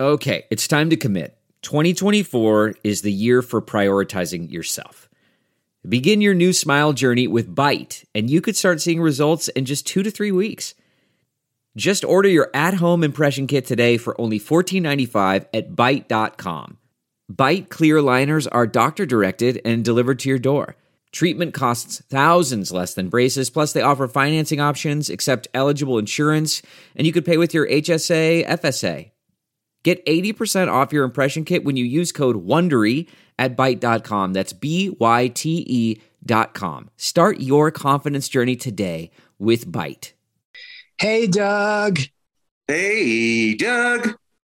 Okay, it's time to commit. 2024 is the year for prioritizing yourself. Begin your new smile journey with Byte, and you could start seeing results in just 2 to 3 weeks. Just order your at-home impression kit today for only $14.95 at Byte.com. Byte clear liners are doctor-directed and delivered to your door. Treatment costs thousands less than braces, plus they offer financing options, accept eligible insurance, and you could pay with your HSA, FSA. Get 80% off your impression kit when you use code WONDERY at Byte.com. That's BYTE.com. Start your confidence journey today with Byte. Hey, Doug. Hey, Doug.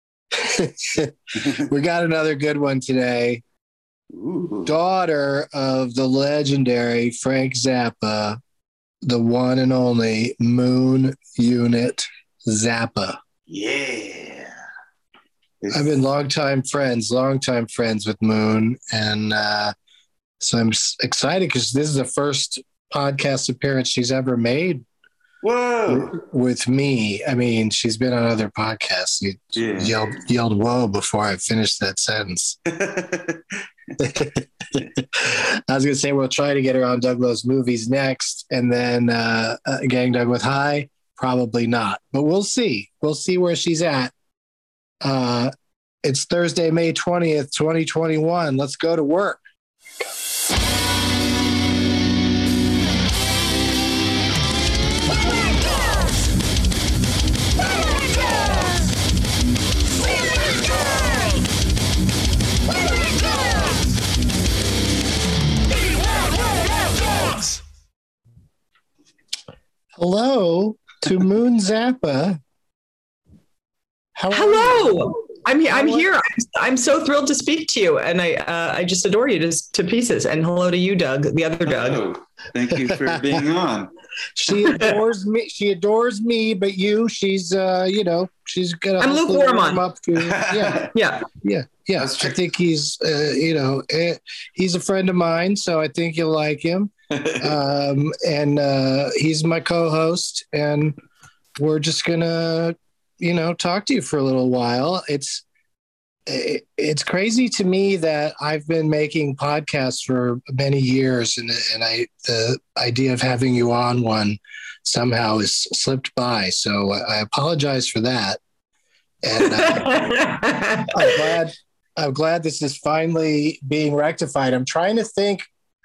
We got another good one today. Ooh. Daughter of the legendary Frank Zappa, the one and only Moon Unit Zappa. Yeah. I've been longtime friends with Moon. And so I'm excited because this is the first podcast appearance she's ever made. Whoa. With me. I mean, she's been on other podcasts. You yelled whoa before I finished that sentence. I was going to say we'll try to get her on Doug Loves Movies next, and then Gang Doug with High. Probably not, but we'll see. We'll see where she's at. It's Thursday, May 20th, 2021. Let's go to work. Hello to Moon Zappa. Hello. I'm here. I'm so thrilled to speak to you, and I just adore you to pieces. And hello to you, Doug, the other Doug. Oh, thank you for being on. She adores me. She adores me, but you, she's she's gonna. I'm lukewarm on. Up to, yeah. I think he's he's a friend of mine, so I think you'll like him. And he's my co-host, and we're just gonna talk to you for a little while. It's crazy to me that I've been making podcasts for many years, and the idea of having you on one somehow has slipped by. So I apologize for that. And I'm glad this is finally being rectified. I'm trying to think,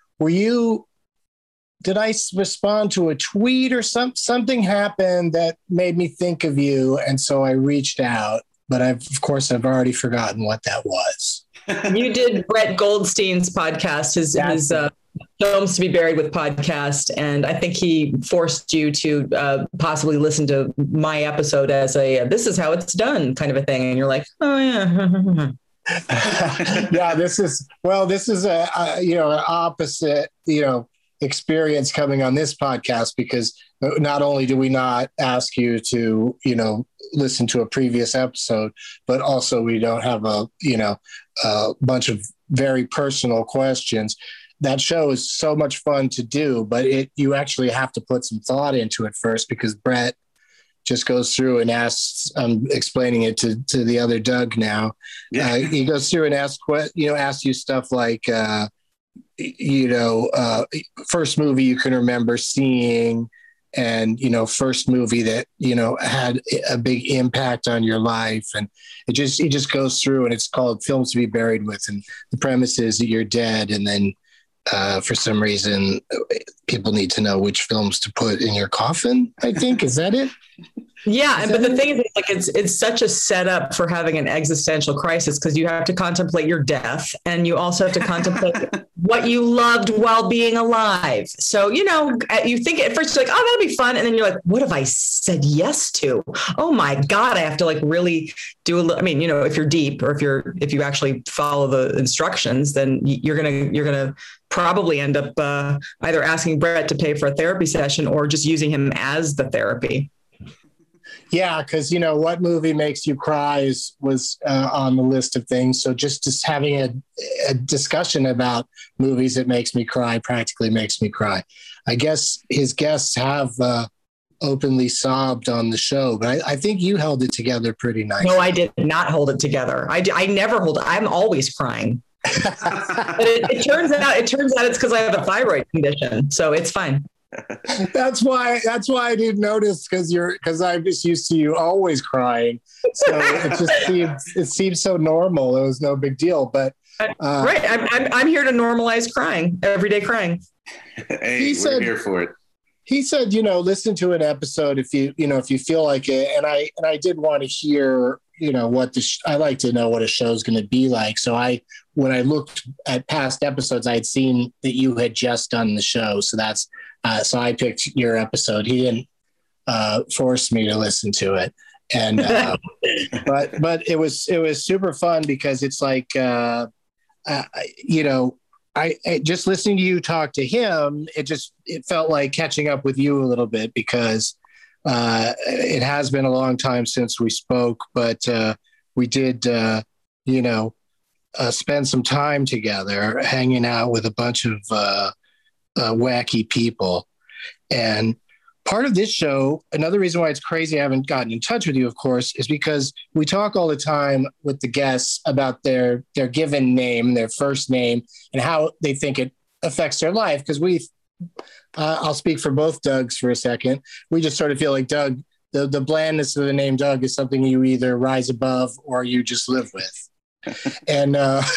did I respond to a tweet or something happened that made me think of you? And so I reached out, but I've already forgotten what that was. You did Brett Goldstein's podcast, his Films to be Buried with podcast. And I think he forced you to possibly listen to my episode as this is how it's done kind of a thing. And you're like, oh yeah. Yeah, this is an opposite, experience coming on this podcast, because not only do we not ask you to, listen to a previous episode, but also we don't have a bunch of very personal questions. That show is so much fun to do, but you actually have to put some thought into it first, because Brett just goes through and asks, I'm explaining it to the other Doug now. Yeah. He goes through and asks you stuff like, first movie you can remember seeing, and first movie that had a big impact on your life, and he just goes through, and it's called Films to be Buried with, and the premise is that you're dead, and then for some reason people need to know which films to put in your coffin, I think. Is that it? Yeah, but the thing is, it's such a setup for having an existential crisis, because you have to contemplate your death, and you also have to contemplate what you loved while being alive. So, you think at first you're like, oh, that'll be fun. And then you're like, what have I said yes to? Oh my God, I have to really do if you're deep, or if you actually follow the instructions, then you're going to probably end up either asking Brett to pay for a therapy session, or just using him as the therapy. Yeah, because what movie makes you cry was on the list of things. So just having a discussion about movies that makes me cry practically makes me cry. I guess his guests have openly sobbed on the show, but I think you held it together pretty nice. No, I did not hold it together. I never hold it. I'm always crying. But it turns out it's because I have a thyroid condition, so it's fine. That's why I didn't notice, because I'm just used to you always crying. So it seems so normal. It was no big deal, but right. I'm here to normalize crying, everyday crying. Hey, we're here for it. He said, listen to an episode if you feel like it. And I did want to hear, what I like to know what a show's going to be like. So when I looked at past episodes, I had seen that you had just done the show. So so I picked your episode. He didn't force me to listen to it. And, but it was super fun because it's like, I just listening to you talk to him, it felt like catching up with you a little bit, because it has been a long time since we spoke, but we did, spend some time together hanging out with a bunch of wacky people. And part of this show, another reason why it's crazy I haven't gotten in touch with you, of course, is because we talk all the time with the guests about their given name, their first name, and how they think it affects their life. Because I'll speak for both Dougs for a second. We just sort of feel like Doug, the blandness of the name Doug is something you either rise above or you just live with. And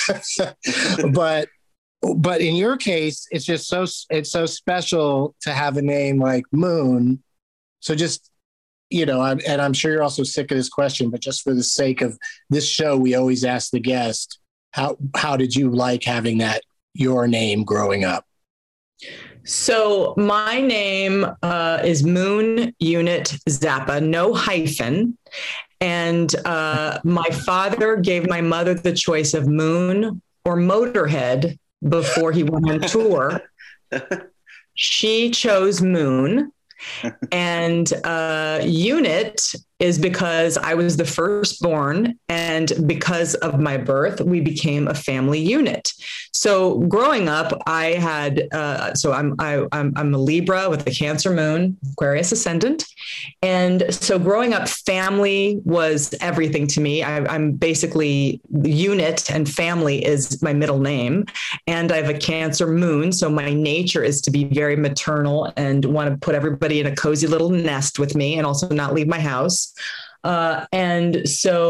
but in your case, it's just it's so special to have a name like Moon. So just, I'm sure you're also sick of this question, but just for the sake of this show, we always ask the guest, how did you like having your name growing up? So my name is Moon Unit Zappa, no hyphen. And my father gave my mother the choice of Moon or Motorhead before he went on tour. She chose Moon. And Unit is because I was the firstborn, and because of my birth, we became a family unit. So growing up, I had I'm a Libra with a Cancer moon, Aquarius ascendant, and so growing up, family was everything to me. I'm basically Unit, and family is my middle name, and I have a Cancer moon, so my nature is to be very maternal and want to put everybody in a cozy little nest with me, and also not leave my house. And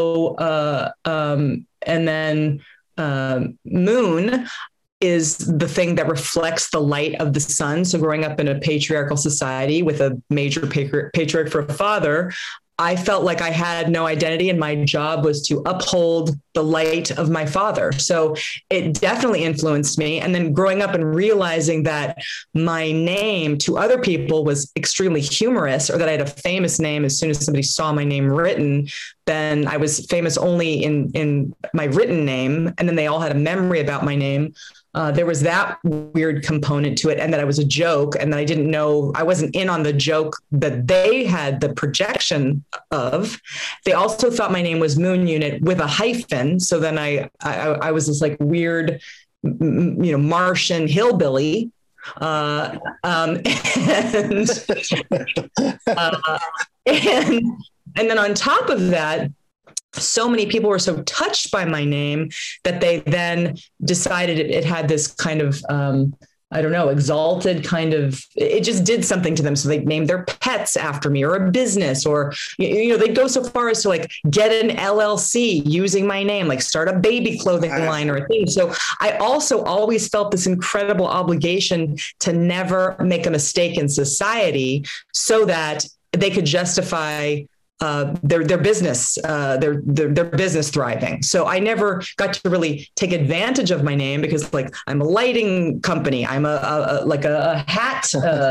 then Moon is the thing that reflects the light of the sun. So growing up in a patriarchal society with a major patriarch for a father, I felt like I had no identity, and my job was to uphold the light of my father. So it definitely influenced me. And then growing up and realizing that my name to other people was extremely humorous, or that I had a famous name as soon as somebody saw my name written, then I was famous only in my written name. And then they all had a memory about my name. There was that weird component to it, and that I was a joke, and that I didn't know, I wasn't in on the joke that they had the projection of. They also thought my name was Moon Unit with a hyphen. So then I was this like weird, Martian hillbilly. And then on top of that, so many people were so touched by my name that they then decided it had this kind of, exalted kind of, it just did something to them. So they named their pets after me, or a business, or, they'd go so far as to like get an LLC using my name, like start a baby clothing line or a thing. So I also always felt this incredible obligation to never make a mistake in society, so that they could justify their business, their business thriving. So I never got to really take advantage of my name, because like I'm a lighting company, I'm a hat.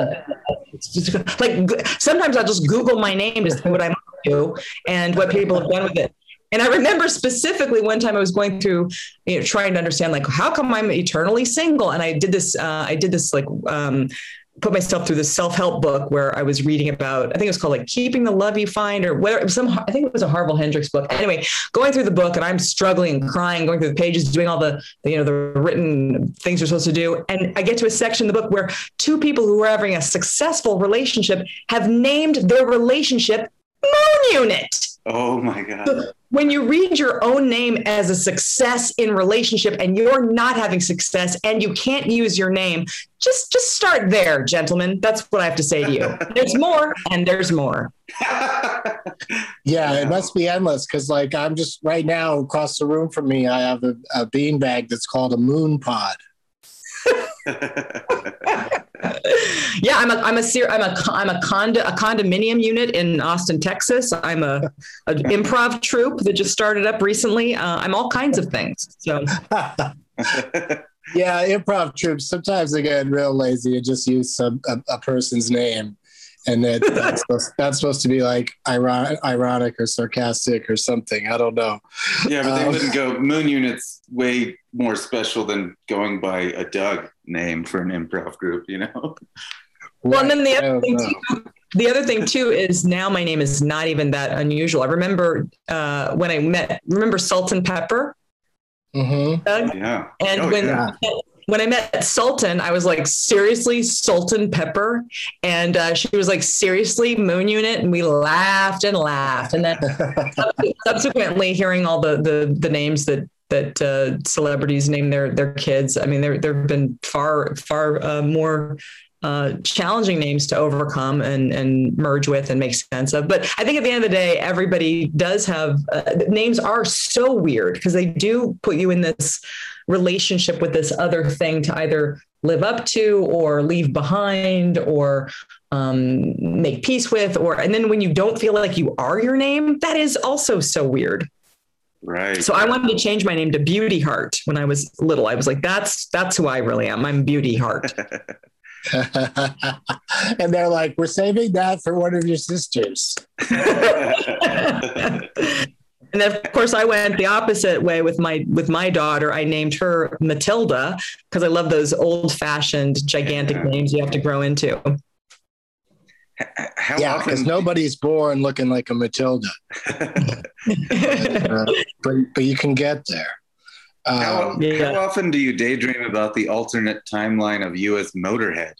Like sometimes I'll just Google my name to see what I'm up to and what people have done with it. And I remember specifically one time I was going through, trying to understand, like, how come I'm eternally single? And I did this put myself through this self-help book where I was reading about, I think it was called like Keeping the Love You Find, or whatever. I think it was a Harville Hendrix book. Anyway, going through the book, and I'm struggling and crying, going through the pages, doing all the written things you're supposed to do. And I get to a section in the book where two people who are having a successful relationship have named their relationship Moon Unit. Oh my God. So when you read your own name as a success in relationship and you're not having success and you can't use your name, just start there, gentlemen. That's what I have to say to you. There's more, and there's more. Yeah, it must be endless, because like I'm just right now across the room from me, I have a beanbag that's called a moon pod. Yeah, I'm a condominium unit in Austin, Texas. I'm an improv troupe that just started up recently. I'm all kinds of things. So. Yeah, improv troupes, sometimes they get real lazy and just use a person's name, and that's supposed to be like ironic or sarcastic or something. I don't know. Yeah, but they wouldn't go. Moon Unit's way more special than going by a Doug name for an improv group, you know? Well, and then the other thing too is now my name is not even that unusual. I remember when I remember Sultan Pepper. Mm-hmm. Doug? Yeah. And when I met Sultan, I was like, seriously, Sultan Pepper? And she was like, seriously, Moon Unit? And we laughed and laughed. And then subsequently hearing all the names that celebrities name their kids. I mean, there have been far more challenging names to overcome and merge with and make sense of. But I think at the end of the day, everybody does have names are so weird because they do put you in this relationship with this other thing to either live up to or leave behind or make peace with, and then when you don't feel like you are your name, that is also so weird. Right. So I wanted to change my name to Beauty Heart when I was little. I was like, that's who I really am. I'm Beauty Heart. And they're like, we're saving that for one of your sisters. And then, of course, I went the opposite way with my daughter. I named her Matilda because I love those old-fashioned, gigantic names you have to grow into. Because nobody's born looking like a Matilda. But you can get there. How often do you daydream about the alternate timeline of you as Motorhead?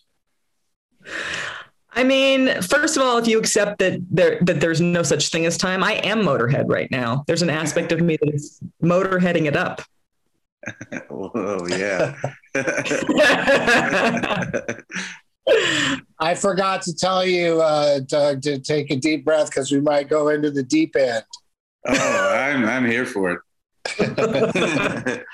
I mean, first of all, if you accept that there's no such thing as time, I am Motorhead right now. There's an aspect of me that is Motorheading it up. Oh, yeah. I forgot to tell you, Doug, to take a deep breath because we might go into the deep end. Oh, I'm here for it.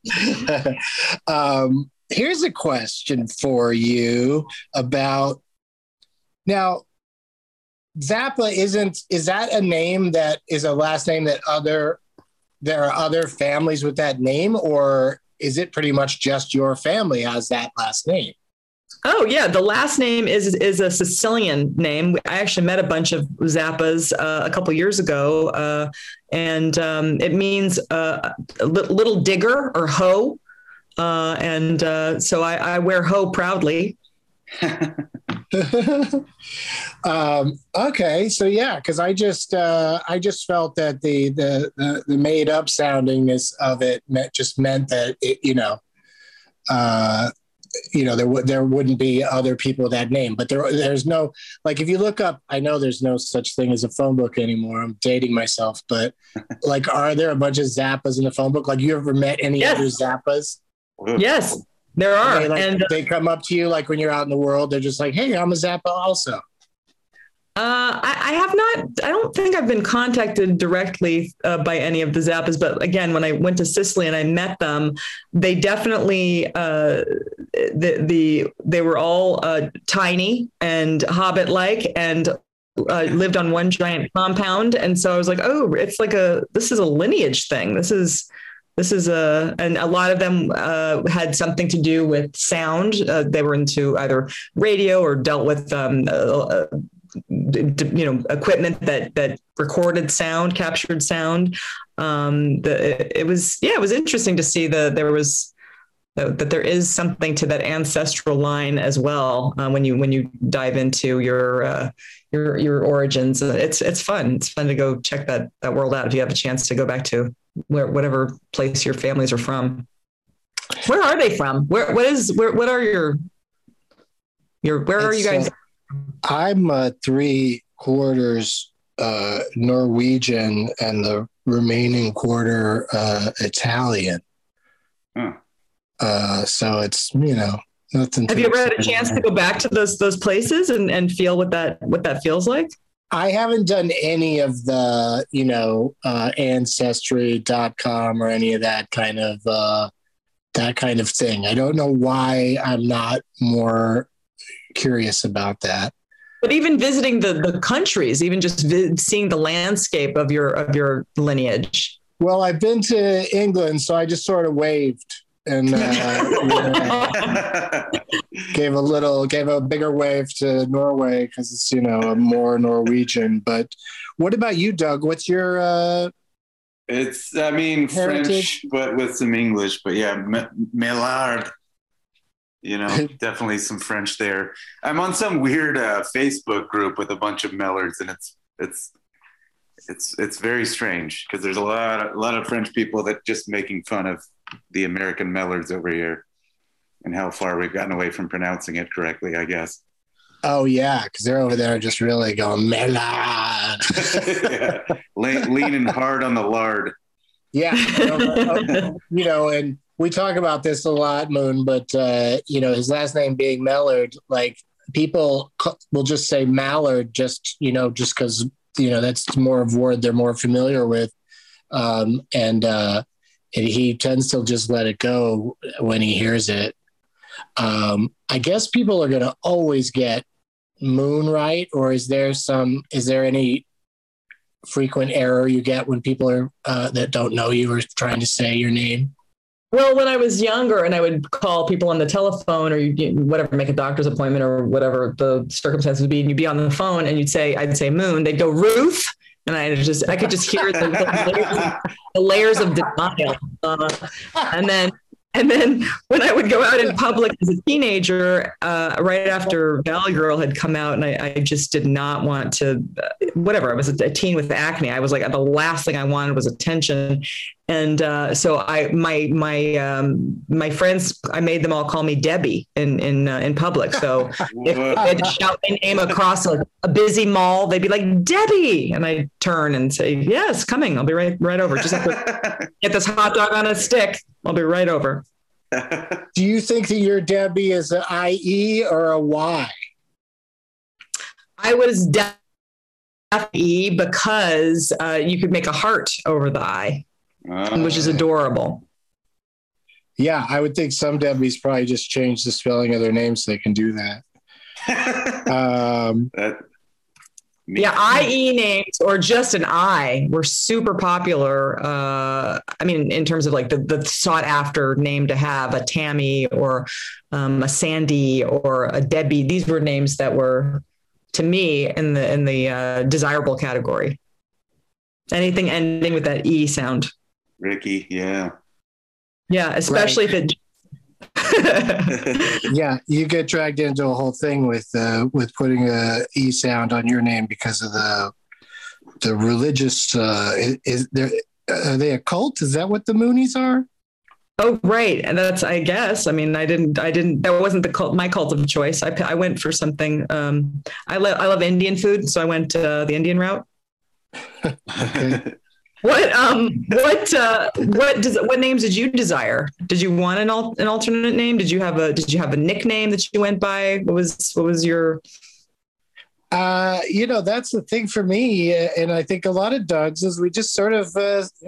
Here's a question for you about now. Zappa is that a name that is a last name that there are other families with that name, or is it pretty much just your family has that last name? Oh yeah, the last name is a Sicilian name. I actually met a bunch of Zappas a couple of years ago, and it means little digger or hoe, and so I wear hoe proudly. Okay, so yeah, because I just felt that the made up soundingness of it meant that it, there wouldn't be other people with that name, but there's no, like, if you look up, I know there's no such thing as a phone book anymore. I'm dating myself, but like, are there a bunch of Zappas in the phone book? Like, you ever met any other Zappas? Yes, there are. And they come up to you, like when you're out in the world, they're just like, hey, I'm a Zappa also. I have not. I don't think I've been contacted directly by any of the Zappas. But again, when I went to Sicily and I met them, they definitely they were all tiny and hobbit-like and lived on one giant compound. And so I was like, oh, it's like this is a lineage thing. This is and a lot of them had something to do with sound. They were into either radio or dealt with equipment that recorded sound, captured sound. It was interesting to see there was that there is something to that ancestral line as well. When you dive into your origins, it's fun. It's fun to go check that world out if you have a chance to go back to whatever place your families are from. Where are they from? Where are you guys? I'm 3/4 Norwegian and the remaining quarter Italian. So it's, nothing. Have you ever had a chance to go back to those places and feel what that feels like? I haven't done any of the, ancestry.com or any of that kind of thing. I don't know why I'm not more curious about that. But even visiting the countries, even just seeing the landscape of your lineage. Well, I've been to England, so I just sort of waved and gave a bigger wave to Norway because it's, more Norwegian. But what about you, Doug? What's your It's, heritage? French, but with some English. But yeah, Mellard. Definitely some French there. I'm on some weird Facebook group with a bunch of Mellards, and it's very strange because there's a lot of French people that just making fun of the American Mellards over here and how far we've gotten away from pronouncing it correctly, I guess. Oh yeah, because they're over there just really going Mellard. Yeah. Leaning hard on the lard. Yeah, and we talk about this a lot, Moon, but his last name being Mellard, like people will just say Mallard just because that's more of a word they're more familiar with, and he tends to just let it go when he hears it. I guess people are going to always get Moon right, or is there any frequent error you get when people are that don't know you are trying to say your name? Well, when I was younger and I would call people on the telephone or whatever, make a doctor's appointment or whatever the circumstances would be, and you'd be on the phone and I'd say Moon, they'd go Ruth. And I could just hear the layers of denial. And then when I would go out in public as a teenager, right after Valley Girl had come out, and I just did not want to, whatever. I was a teen with acne. I was like, the last thing I wanted was attention. And so my friends, I made them all call me Debbie in public. So if I had to shout my name across a busy mall, they'd be like, Debbie. And I'd turn and say, yes, coming. I'll be right over. Just have to get this hot dog on a stick. I'll be right over. Do you think that your Debbie is an IE or a Y? I was definitely because you could make a heart over the I, which is adorable. Yeah, I would think some Debbies probably just change the spelling of their names so they can do that. Yeah, IE names or just an I were super popular. In terms of like the sought after name to have, a Tammy or a Sandy or a Debbie. These were names that were, to me, in the desirable category. Anything ending with that E sound. Ricky, yeah. Yeah, especially right. Yeah, you get dragged into a whole thing with putting a E sound on your name because of the religious. Are they a cult? Is that what the Moonies are? Oh, right, and that's, I guess. I mean, I didn't. That wasn't my cult of choice. I went for something. I love Indian food, so I went the Indian route. Okay. What names did you desire? Did you want an alternate name? Did you have a nickname that you went by? What was your? That's the thing for me, and I think a lot of Dougs is we just sort of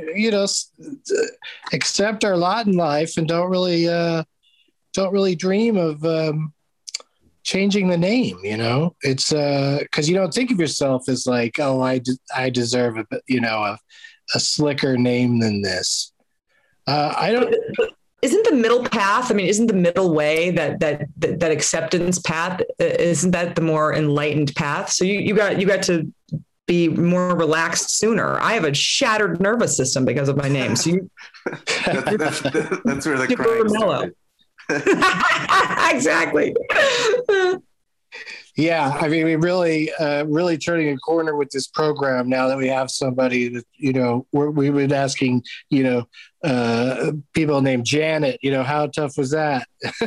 accept our lot in life and don't really dream of changing the name. It's because you don't think of yourself as like, oh, I deserve a slicker name than this. I don't. Isn't the middle path? I mean, isn't the middle way that acceptance path? Isn't that the more enlightened path? So you got to be more relaxed sooner. I have a shattered nervous system because of my name. So that's where the crying started. Exactly. Yeah, I mean, we really, really turning a corner with this program now that we have somebody that, we've been asking, people named Janet, how tough was that?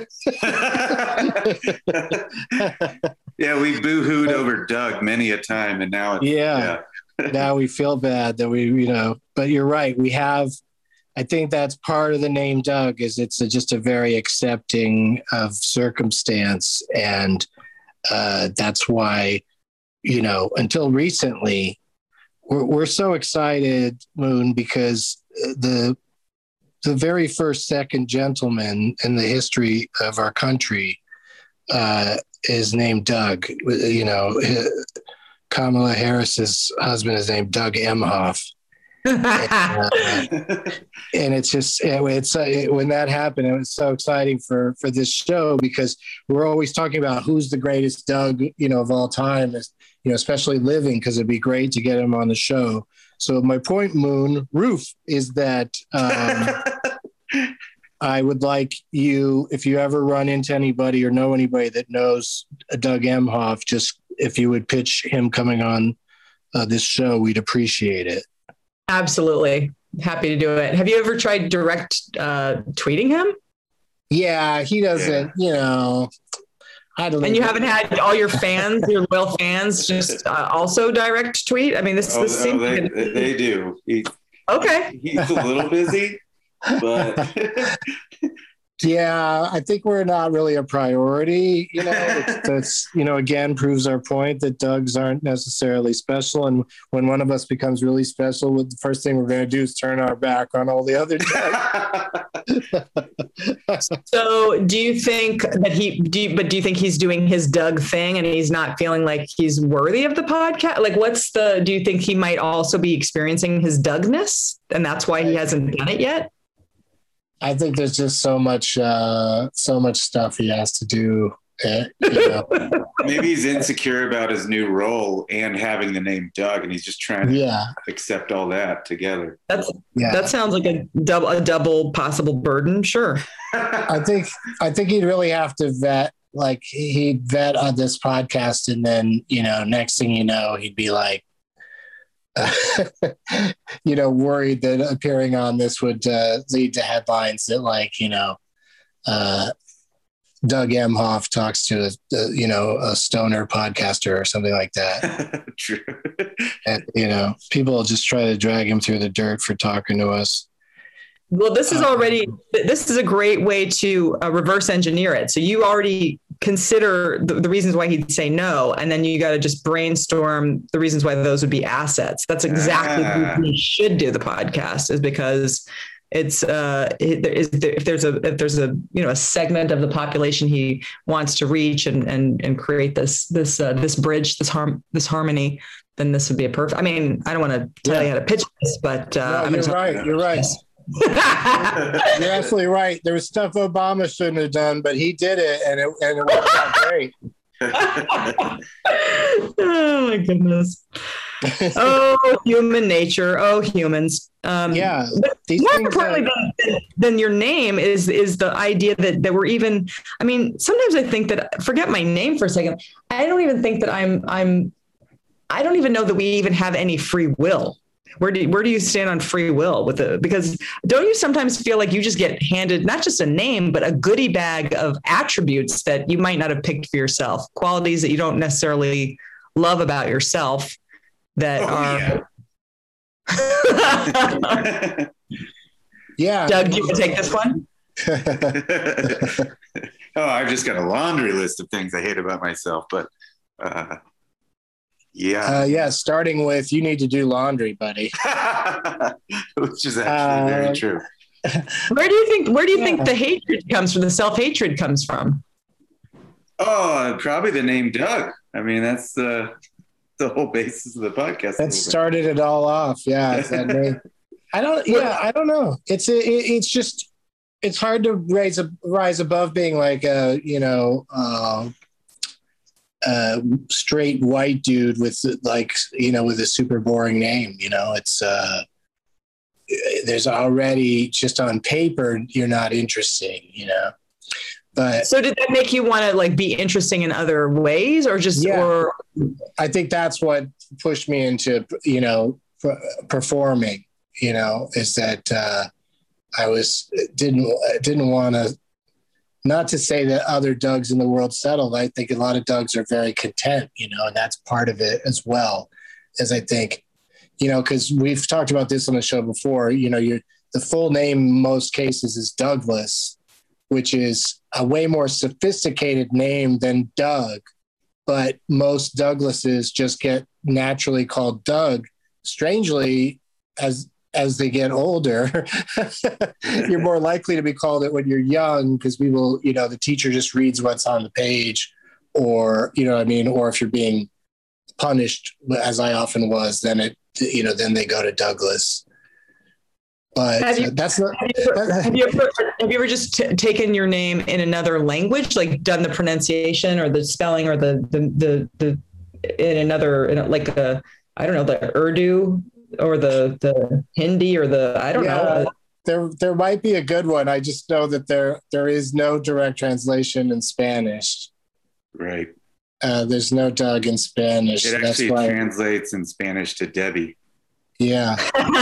Yeah, we boo-hooed over Doug many a time, and now now we feel bad that but you're right. I think that's part of the name Doug is it's just a very accepting of circumstance. And that's why, until recently, we're so excited, Moon, because the very first second gentleman in the history of our country is named Doug. Kamala Harris's husband is named Doug Emhoff. And it's just when that happened, it was so exciting for this show because we're always talking about who's the greatest Doug of all time, especially living, because it'd be great to get him on the show. So my point, Moon Roof, is that I would like you, if you ever run into anybody or know anybody that knows Doug Emhoff, just if you would pitch him coming on this show, we'd appreciate it. Absolutely. Happy to do it. Have you ever tried direct tweeting him? Yeah, he doesn't, I don't know. And you haven't had all your fans, your loyal fans, just also direct tweet? I mean, this seems they do. Okay. He's a little busy, but... Yeah, I think we're not really a priority. That's again proves our point that Dougs aren't necessarily special. And when one of us becomes really special, the first thing we're going to do is turn our back on all the other Dougs. So, do you think that do you think he's doing his Doug thing and he's not feeling like he's worthy of the podcast? Like, do you think he might also be experiencing his Dougness and that's why he hasn't done it yet? I think there's just so much stuff he has to do. Maybe he's insecure about his new role and having the name Doug, and he's just trying to accept all that together. That sounds like a double possible burden. Sure. I think he'd really have to vet. Like he'd vet on this podcast, and then next thing you know, he'd be like, worried that appearing on this would lead to headlines that Doug Emhoff talks to a stoner podcaster or something like that. True. And people will just try to drag him through the dirt for talking to us. Well, this is a great way to reverse engineer it. So you already consider the reasons why he'd say no, and then you got to just brainstorm the reasons why those would be assets. That's exactly why we should do the podcast, is because it's if there's a segment of the population he wants to reach and create this bridge, this harmony, then this would be a perfect. I mean, I don't want to tell you how to pitch this, but you're right. You're absolutely right. There was stuff Obama shouldn't have done, but he did it, and it worked out great. Oh my goodness! Oh, human nature! Oh, humans! Yeah. More importantly than your name is the idea that we're even. I mean, sometimes I think that, forget my name for a second. I don't even think that I don't even know that we even have any free will. Where do you stand on free will because don't you sometimes feel like you just get handed not just a name, but a goodie bag of attributes that you might not have picked for yourself, qualities that you don't necessarily love about yourself that are. Yeah. Doug, do you want to take this one? I've just got a laundry list of things I hate about myself, but starting with you need to do laundry, buddy. Which is actually very true. Where do you think the hatred comes from, the self-hatred comes from? Oh, probably the name Doug. I mean, that's the whole basis of the podcast. That started it all off. Yeah. It's that name. I don't know. It's just, it's hard to rise above being like straight white dude with with a super boring name. It's there's already, just on paper, you're not interesting, But so did that make you want to like be interesting in other ways or just, or I think that's what pushed me into, performing, is that, I didn't want to, not to say that other Dougs in the world settled. I think a lot of Dougs are very content, and that's part of it as well. As I think, because we've talked about this on the show before, the full name in most cases is Douglas, which is a way more sophisticated name than Doug, but most Douglases just get naturally called Doug. Strangely, as they get older, you're more likely to be called it when you're young because we will, the teacher just reads what's on the page, or, or if you're being punished, as I often was, then then they go to Douglas. But have you ever just taken your name in another language, like done the pronunciation or the spelling or the in another, like I don't know, the Urdu or the Hindi or I don't know. There might be a good one. I just know that there is no direct translation in Spanish. Right. There's no Doug in Spanish. It actually translates in Spanish to Debbie. Yeah.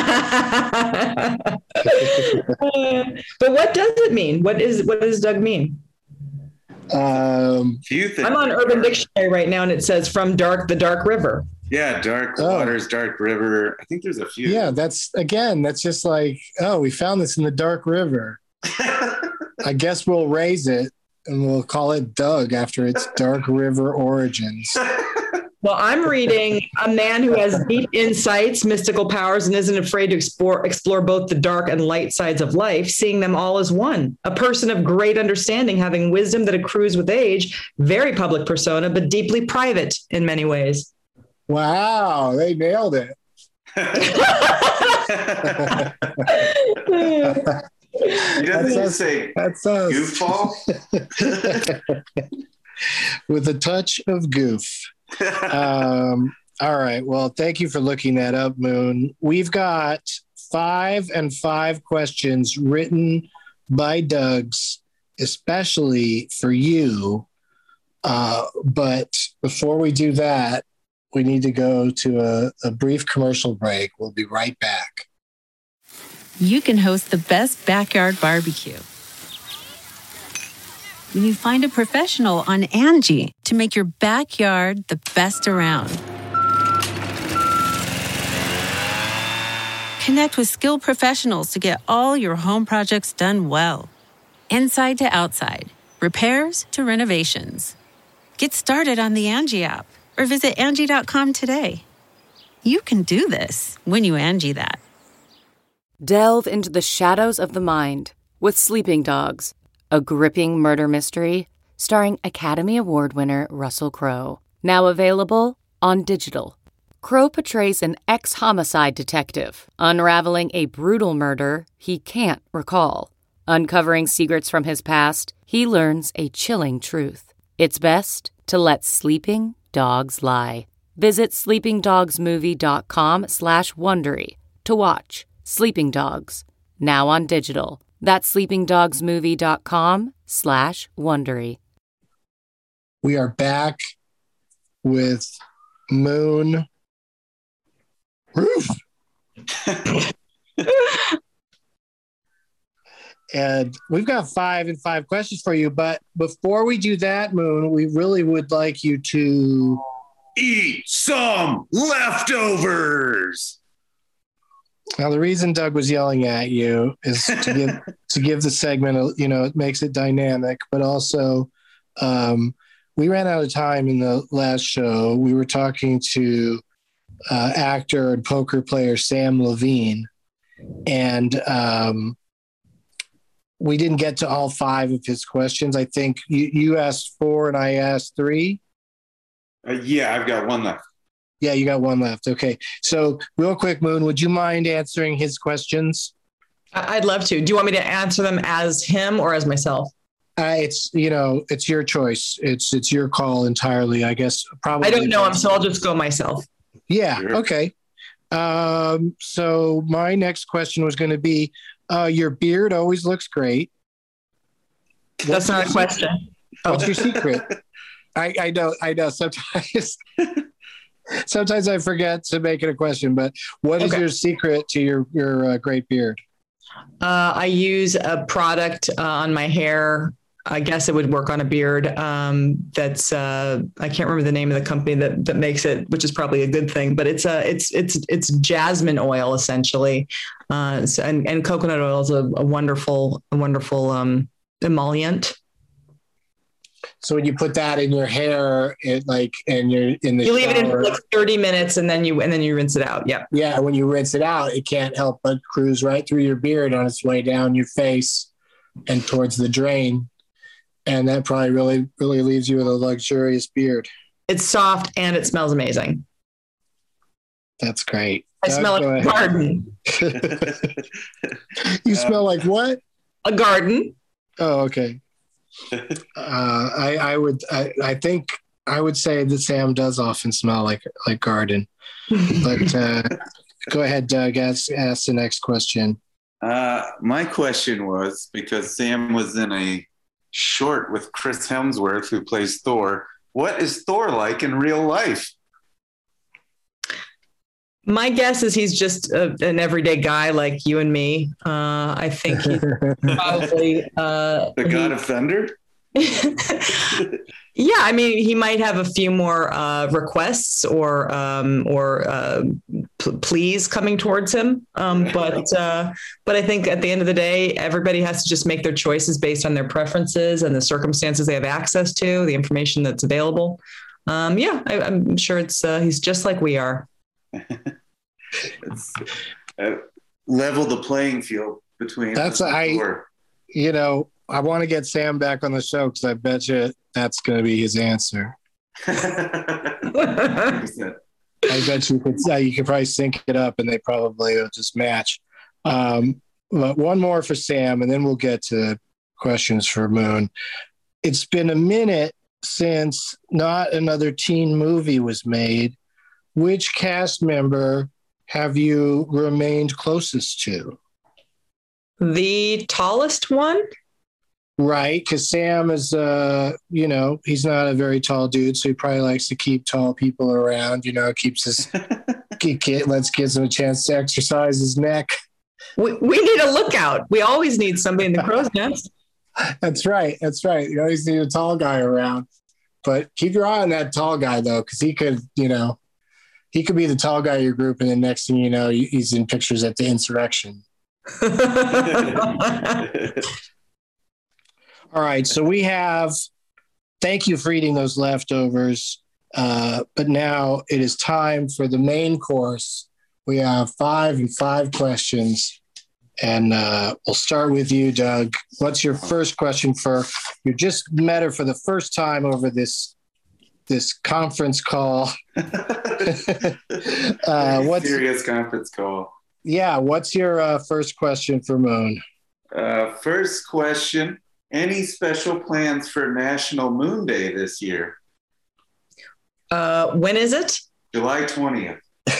But what does it mean? What does Doug mean? I'm on Urban Dictionary right now, and it says from the dark river. Yeah, dark waters, dark river. I think there's a few. Yeah, that's just like, we found this in the dark river. I guess we'll raise it and we'll call it Doug after its dark river origins. Well, I'm reading a man who has deep insights, mystical powers, and isn't afraid to explore both the dark and light sides of life, seeing them all as one. A person of great understanding, having wisdom that accrues with age, very public persona, but deeply private in many ways. Wow, they nailed it. He doesn't say goofball. With a touch of goof. All right. Well, thank you for looking that up, Moon. We've got 5 and 5 questions written by Dougs, especially for you. But before we do that, we need to go to a brief commercial break. We'll be right back. You can host the best backyard barbecue when you find a professional on Angie to make your backyard the best around. Connect with skilled professionals to get all your home projects done well. Inside to outside, repairs to renovations. Get started on the Angie app or visit Angie.com today. You can do this when you Angie that. Delve into the shadows of the mind with Sleeping Dogs, a gripping murder mystery starring Academy Award winner Russell Crowe. Now available on digital. Crowe portrays an ex-homicide detective, unraveling a brutal murder he can't recall. Uncovering secrets from his past, he learns a chilling truth. It's best to let sleeping dogs lie. Visit sleepingdogsmovie.com/Wondery to watch Sleeping Dogs, now on digital. That's sleepingdogsmovie.com/Wondery. We are back with Moon Roof. And we've got 5 and 5 questions for you. But before we do that, Moon, we really would like you to eat some leftovers. Now, the reason Doug was yelling at you is to give the segment, it makes it dynamic, but also we ran out of time in the last show. We were talking to actor and poker player Sam Levine, and we didn't get to all 5 of his questions. I think you asked 4 and I asked 3. Yeah, I've got 1 left. Yeah, you got 1 left. Okay. So real quick, Moon, would you mind answering his questions? I'd love to. Do you want me to answer them as him or as myself? It's your choice. It's your call entirely, I guess. Probably. I don't know him, so I'll just go myself. Yeah. Sure. Okay. So my next question was going to be, your beard always looks great. That's not a question. What's your secret? I know. Sometimes I forget to make it a question, but what is your secret to your great beard? I use a product on my hair. I guess it would work on a beard. That's I can't remember the name of the company that makes it, which is probably a good thing. But it's jasmine oil essentially, and coconut oil is a wonderful emollient. So when you put that in your hair, and you're in the you leave shower, it in for like 30 minutes and then you rinse it out. Yeah. Yeah. When you rinse it out, it can't help but cruise right through your beard on its way down your face and towards the drain. And that probably really, really leaves you with a luxurious beard. It's soft and it smells amazing. That's great. I smell like a garden. You smell like what? A garden. Oh, okay. I think I would say that Sam does often smell like garden, but go ahead, Doug. Ask the next question. My question was, because Sam was in a short with Chris Hemsworth, who plays Thor. What is Thor like in real life? My guess is he's just an everyday guy like you and me. I think he's probably the God of Thunder. Yeah, I mean, he might have a few more requests or pleas coming towards him, but I think at the end of the day, everybody has to just make their choices based on their preferences and the circumstances they have access to, the information that's available. I'm sure he's just like we are. It's, level the playing field between. I want to get Sam back on the show because I bet you that's going to be his answer. I bet you could probably sync it up and they probably will just match. But one more for Sam, and then we'll get to questions for Moon. It's been a minute since Not Another Teen Movie was made. Which cast member have you remained closest to? The tallest one? Right, because Sam is, he's not a very tall dude, so he probably likes to keep tall people around. Keeps his gives him a chance to exercise his neck. We need a lookout. We always need somebody in the crow's nest. That's right. You always need a tall guy around. But keep your eye on that tall guy though, because he could be the tall guy of your group, and then next thing you know, he's in pictures at the insurrection. All right, so thank you for eating those leftovers, but now it is time for the main course. We have 5 questions, and we'll start with you, Doug. What's your first question you just met her for the first time over this conference call. Serious conference call. Yeah, what's your first question for Moon? First question. Any special plans for National Moon Day this year? When is it? July 20th.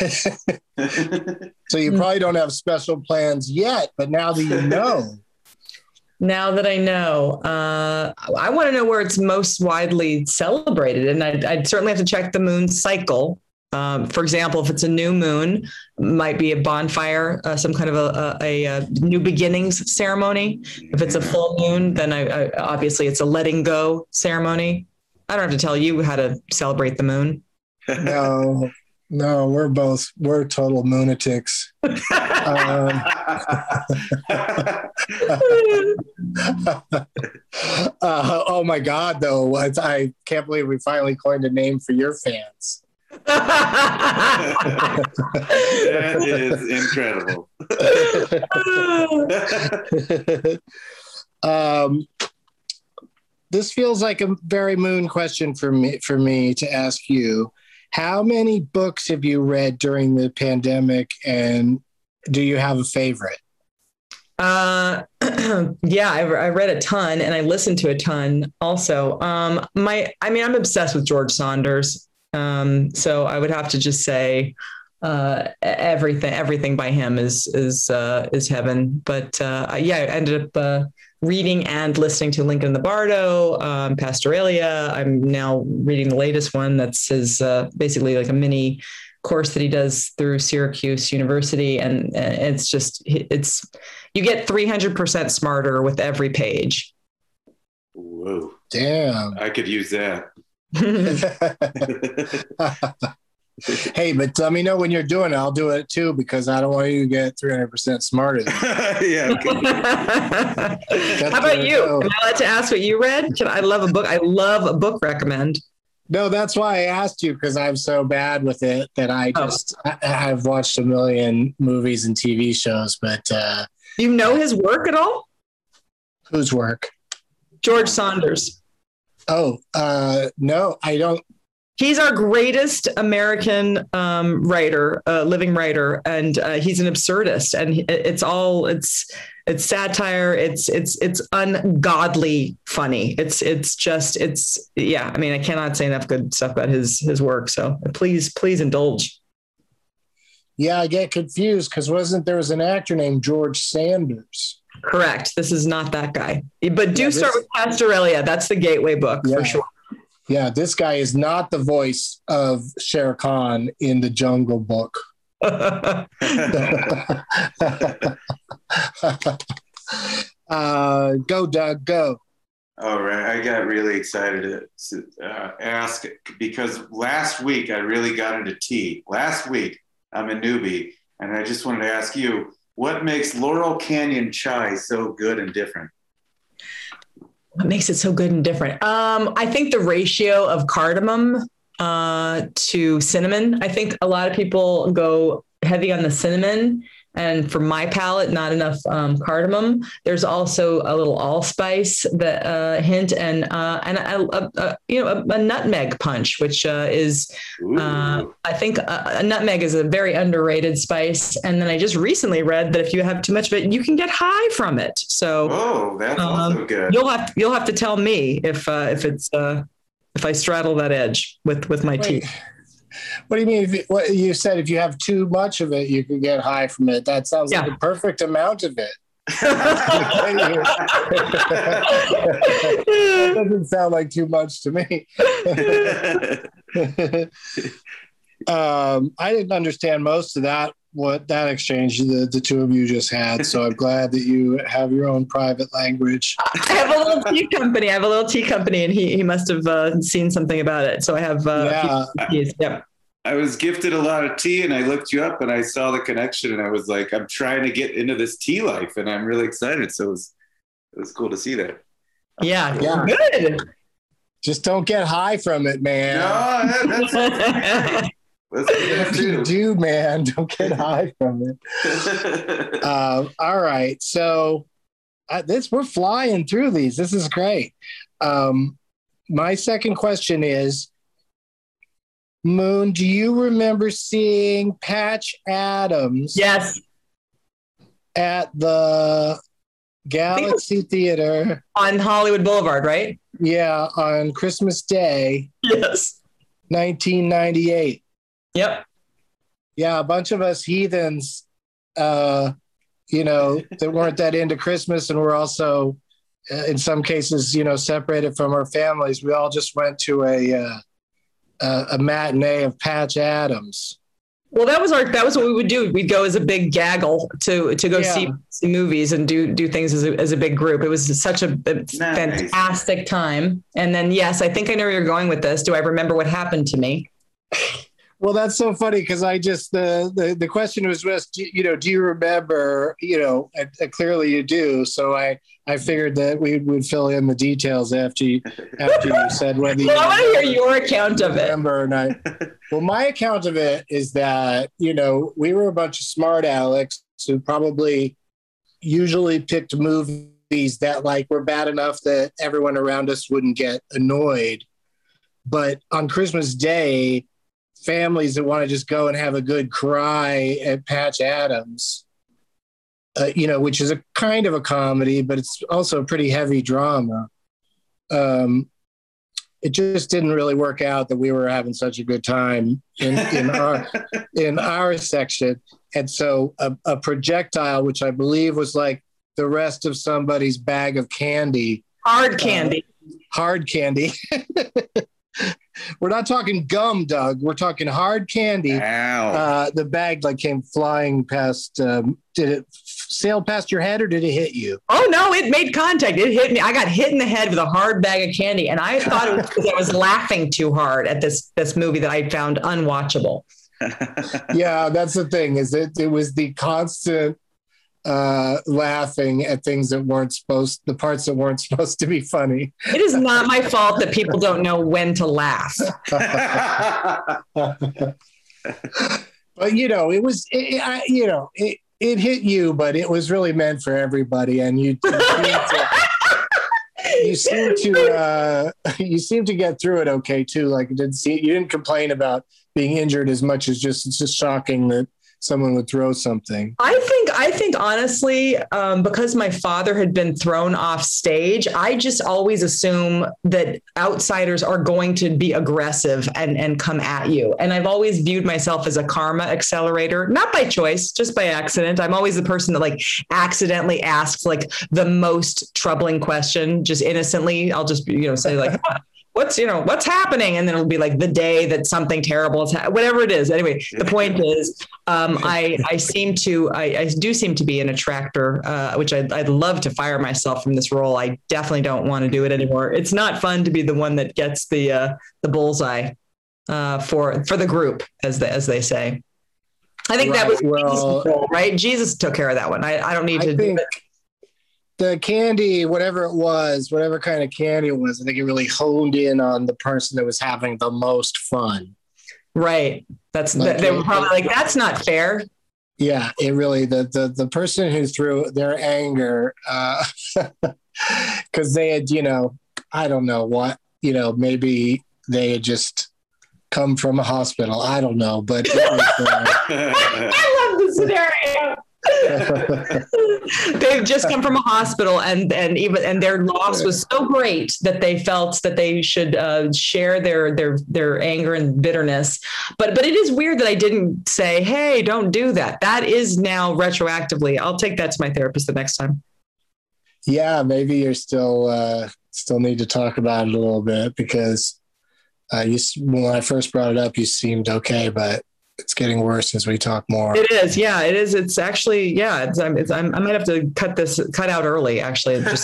So you probably don't have special plans yet, but now that you know. Now that I know, I want to know where it's most widely celebrated. And I'd certainly have to check the moon cycle. For example, if it's a new moon, might be a bonfire, some kind of a new beginnings ceremony. If it's a full moon, then I obviously it's a letting go ceremony. I don't have to tell you how to celebrate the moon. No, we're total moonatics. Oh my God, though. I can't believe we finally coined a name for your fans. That is incredible. This feels like a very Moon question for me to ask you. How many books have you read during the pandemic, and do you have a favorite? Yeah, I read a ton and I listened to a ton also. I'm obsessed with George Saunders. So I would have to just say everything by him is heaven. But I ended up reading and listening to Lincoln in the Bardo, Pastoralia. I'm now reading the latest one that's his basically like a mini course that he does through Syracuse University. And it's you get 300% smarter with every page. Whoa. Damn. I could use that. Hey, but let me know when you're doing it. I'll do it too, because I don't want you to get 300% smarter than me. Yeah. Okay. How about you? Am I allowed to ask what you read? I love a book. I love a book recommend. No, that's why I asked you, because I'm so bad with it that I've watched a million movies and TV shows, but you know his work at all? Whose work? George Saunders. Oh, no, I don't. He's our greatest American writer, living writer, and he's an absurdist. And it's satire. It's ungodly funny. Yeah. I mean, I cannot say enough good stuff about his work. So please indulge. Yeah, I get confused because there was an actor named George Sanders? Correct. This is not that guy. But start with Pastoralia. That's the gateway book for sure. Yeah, this guy is not the voice of Shere Khan in the Jungle Book. Go, Doug, go. All right. I got really excited to ask, because last week I really got into tea. Last week, I'm a newbie, and I just wanted to ask you, what makes Laurel Canyon chai so good and different? What makes it so good and different? I think the ratio of cardamom to cinnamon. I think a lot of people go heavy on the cinnamon, and for my palate, not enough cardamom. There's also a little allspice that hint, and a nutmeg punch, which is I think a nutmeg is a very underrated spice. And then I just recently read that if you have too much of it, you can get high from it. So that's also good. You'll have to tell me if I straddle that edge with my tea. What do you mean? What you said, if you have too much of it, you can get high from it. That sounds like a perfect amount of it. That doesn't sound like too much to me. I didn't understand most of that, what that exchange the two of you just had. So I'm glad that you have your own private language. I have a little tea company, and he must have seen something about it. So I have teas. Yep. I was gifted a lot of tea, and I looked you up and I saw the connection, and I was like, I'm trying to get into this tea life, and I'm really excited. So it was cool to see that. Yeah. Good. Just don't get high from it, man. No, that's if you do, man, don't get high from it. All right. So we're flying through these. This is great. My second question is, Moon, do you remember seeing Patch Adams? Yes. At the Galaxy Theater on Hollywood Boulevard, right? Yeah, on Christmas Day. Yes. 1998. Yep. Yeah, a bunch of us heathens, that weren't that into Christmas, and we're also, in some cases, separated from our families. We all just went to a matinee of Patch Adams. Well, that was what we would do. We'd go as a big gaggle to go see movies and do things as a big group. It was such a fantastic time. And then, yes, I think I know where you're going with this. Do I remember what happened to me? Well, that's so funny because I just the question was just, do you remember? And clearly you do. So I figured that we would fill in the details after you said whether. Well, I want to hear your account of it. Remember or not? Well, my account of it is that we were a bunch of smart Alecs who probably usually picked movies that were bad enough that everyone around us wouldn't get annoyed, but on Christmas Day, families that want to just go and have a good cry at Patch Adams, which is a kind of a comedy, but it's also a pretty heavy drama. it just didn't really work out that we were having such a good time in our section. And so a projectile, which I believe was like the rest of somebody's bag of candy. Hard candy. Hard candy. We're not talking gum, Doug. We're talking hard candy. Ow. The bag like came flying past. Did it sail past your head or did it hit you? Oh no, it made contact. It hit me. I got hit in the head with a hard bag of candy, and I thought it was because I was laughing too hard at this movie that I found unwatchable. Yeah, that's the thing. Is it was the constant laughing at things that the parts that weren't supposed to be funny. It is not my fault that people don't know when to laugh. But it was, it hit you, but it was really meant for everybody. And you seem to get through it okay too. Like you didn't complain about being injured as much as it's just shocking that someone would throw something. I think honestly, because my father had been thrown off stage, I just always assume that outsiders are going to be aggressive and come at you. And I've always viewed myself as a karma accelerator, not by choice, just by accident. I'm always the person that like accidentally asks like the most troubling question, just innocently. I'll just, say like, what's happening? And then it'll be like the day that something terrible is whatever it is. Anyway, the point is, I do seem to be an attractor, which I'd love to fire myself from this role. I definitely don't want to do it anymore. It's not fun to be the one that gets the bullseye for the group, as they say. I think that was Jesus' role, right? Jesus took care of that one. I don't need to do it. The candy, whatever kind of candy it was, I think it really honed in on the person that was having the most fun. Right. They were probably like, that's not fair. Yeah, it really, the person who threw their anger, because they had, I don't know what, maybe they had just come from a hospital. I don't know, but it was, I love the scenario. They've just come from a hospital and their loss was so great that they felt that they should share their anger and bitterness. But it is weird that I didn't say, hey, don't do that. That is now retroactively. I'll take that to my therapist the next time. Yeah, maybe you're still need to talk about it a little bit because when I first brought it up, you seemed okay, but it's getting worse as we talk more. It is. Yeah, it is. It's actually, yeah, I might have to cut out early, actually. Just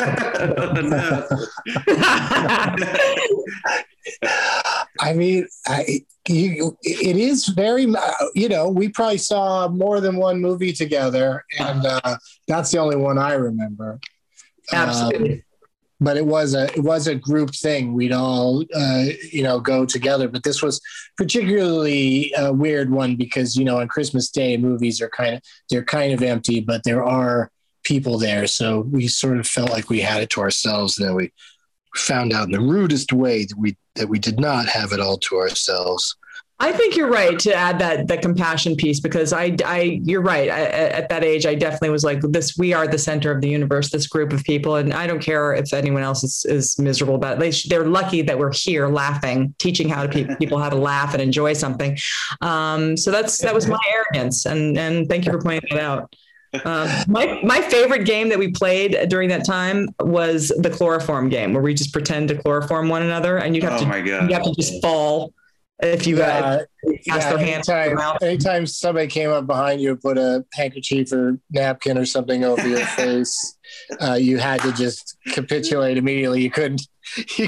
I mean, it is very, we probably saw more than one movie together and that's the only one I remember. Absolutely. But it was a group thing. We'd all, go together. But this was particularly a weird one because, on Christmas Day, movies are kind of empty, but there are people there. So we sort of felt like we had it to ourselves. And then we found out in the rudest way that we did not have it all to ourselves. I think you're right to add that compassion piece because you're right. At that age, I definitely was like this. We are the center of the universe, this group of people. And I don't care if anyone else is miserable about it. They're lucky that we're here laughing, teaching people how to laugh and enjoy something. So that was my arrogance. And thank you for pointing that out. My favorite game that we played during that time was the chloroform game where we just pretend to chloroform one another and you have to just fall. If you pass their hand, anytime somebody came up behind you and put a handkerchief or napkin or something over your face, you had to just capitulate immediately. You couldn't say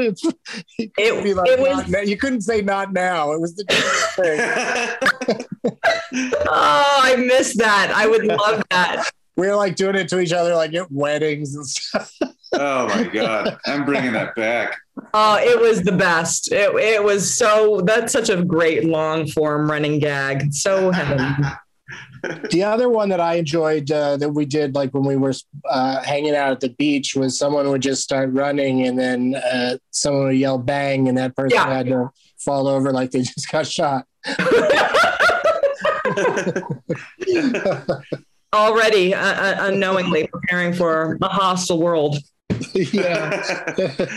not now. It was the thing. Oh, I miss that. I would love that. We were like doing it to each other, like at weddings and stuff. Oh my God. I'm bringing that back. Oh, it was the best. It was that's such a great long form running gag. So heavenly. The other one that I enjoyed that we did like when we were hanging out at the beach was someone would just start running and then someone would yell bang and that person had to fall over like they just got shot. Already unknowingly preparing for a hostile world. Yeah.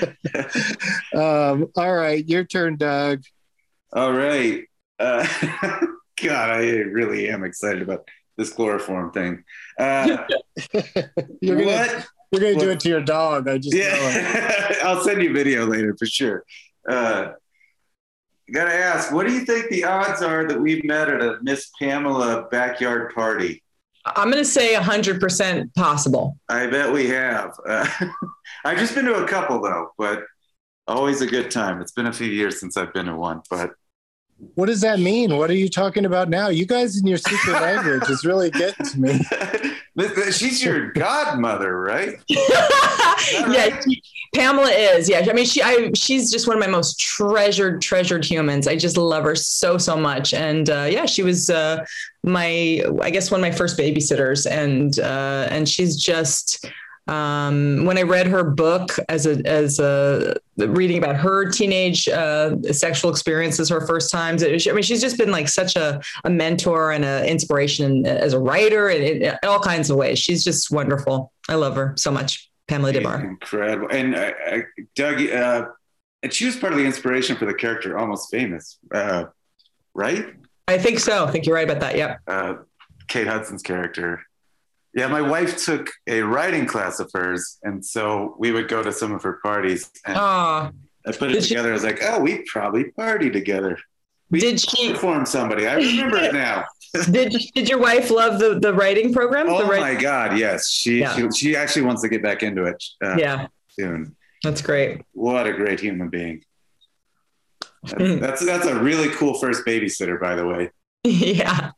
All right, your turn, Doug. All right. God, I really am excited about this chloroform thing. You're gonna do it to your dog. I just know it. I'll send you a video later for sure. Gotta ask, what do you think the odds are that we've met at a Miss Pamela backyard party? I'm going to say 100% possible. I bet we have. I've just been to a couple though, but always a good time. It's been a few years since I've been to one, but. What does that mean? What are you talking about now? You guys in your secret language is really getting to me. She's your godmother, right? Yeah, Pamela is. Yeah, I mean, she's just one of my most treasured humans. I just love her so much. And yeah, she was I guess one of my first babysitters, and she's just. When I read her book as a reading about her teenage sexual experiences, her first times, she's just been like such a mentor and an inspiration as a writer and in all kinds of ways. She's just wonderful. I love her so much. Pamela Des Barres. Incredible. And Doug, and she was part of the inspiration for the character Almost Famous, right? I think so. I think you're right about that. Yeah. Kate Hudson's character. Yeah, my wife took a writing class of hers, and so we would go to some of her parties. And I put it together. I was like, oh, we probably partied together. Did she form somebody? I remember it now. Did your wife love the writing program? Oh my God, yes. She actually wants to get back into it. Soon. That's great. What a great human being. That's a really cool first babysitter, by the way. Yeah.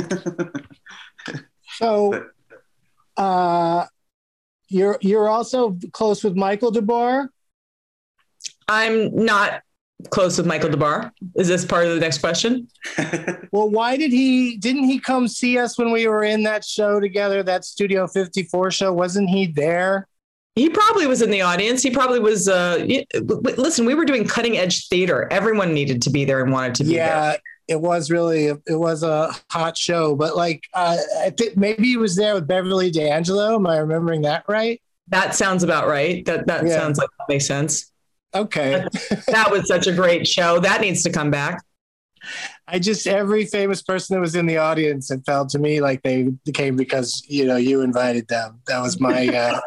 So. You're also close with Michael Des Barres? I'm not close with Michael Des Barres. Is this part of the next question? Well, didn't he come see us when we were in that show together, that Studio 54 show? Wasn't he there? He probably was in the audience. He probably was. Listen, we were doing cutting edge theater. Everyone needed to be there and wanted to be there. Yeah, it was a hot show, but like, I think maybe he was there with Beverly D'Angelo. Am I remembering that right? That sounds about right. That sounds like that makes sense. Okay. That was such a great show. That needs to come back. Every famous person that was in the audience, it felt to me like they came because, you invited them. That was my,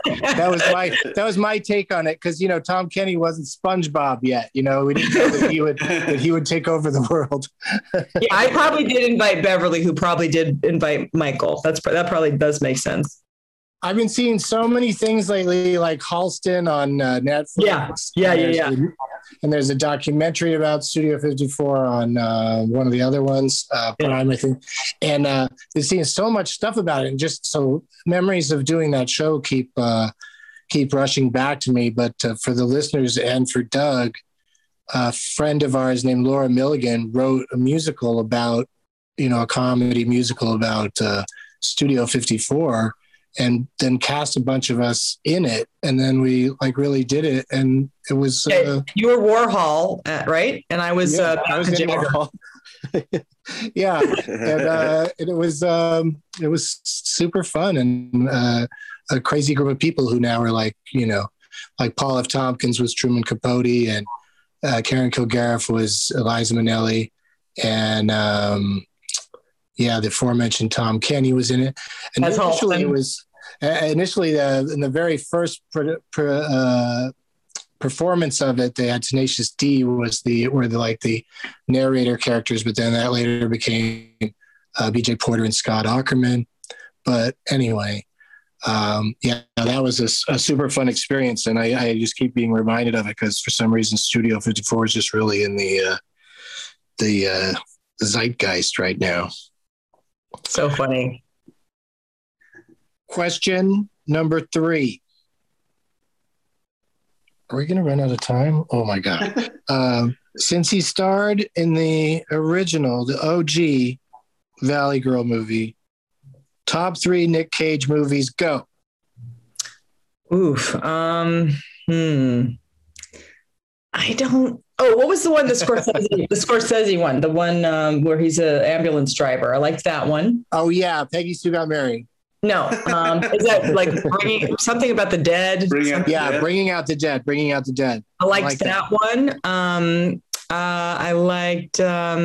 that was my take on it. Cause Tom Kenny wasn't SpongeBob yet, we didn't know that he would take over the world. Yeah, I probably did invite Beverly, who probably did invite Michael. That probably does make sense. I've been seeing so many things lately, like Halston on Netflix. Yeah. And there's a documentary about Studio 54 on one of the other ones, Prime, I think. And been seeing so much stuff about it, and just so memories of doing that show keep rushing back to me. But for the listeners and for Doug, a friend of ours named Laura Milligan wrote a musical about, a comedy musical about Studio 54. And then cast a bunch of us in it, and then we really did it, and it was. You were Warhol, right? And I was. I was in Warhol. Yeah, and it was super fun, and a crazy group of people who now are like Paul F. Tompkins was Truman Capote, and Karen Kilgariff was Eliza Minnelli, and. The aforementioned Tom Kenny was in it. And initially in the very first performance of it, they had Tenacious D were the narrator characters, but then that later became BJ Porter and Scott Aukerman. But anyway, that was a super fun experience. And I just keep being reminded of it because for some reason Studio 54 is just really in the zeitgeist right now. So funny. Question number 3. Are we going to run out of time? Oh my God. Since he starred in the original, the OG Valley Girl movie, top 3 Nick Cage movies, go. Oof. I don't. Oh, what was the one? The Scorsese one, the one where he's an ambulance driver. I liked that one. Oh yeah, Peggy Sue Got Married. No. Is that like bringing something about the dead? Bringing Out the Dead? Bringing Out the Dead. Bringing Out the Dead. I liked that one. I liked.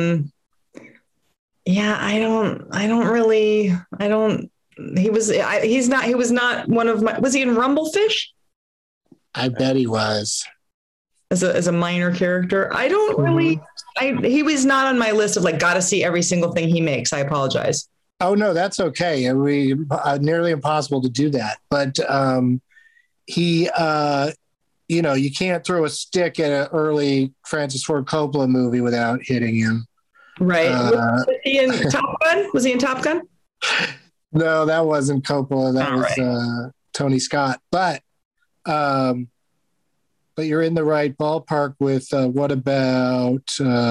He was not one of my. Was he in Rumblefish? I bet he was. As a minor character. I don't really. He was not on my list of like got to see every single thing he makes. I apologize. Oh no, that's okay. We nearly impossible to do that. But he, you can't throw a stick at an early Francis Ford Coppola movie without hitting him. Right. Was he in Top Gun? Was he in Top Gun? No, that wasn't Coppola. That was Tony Scott. But you're in the right ballpark with what about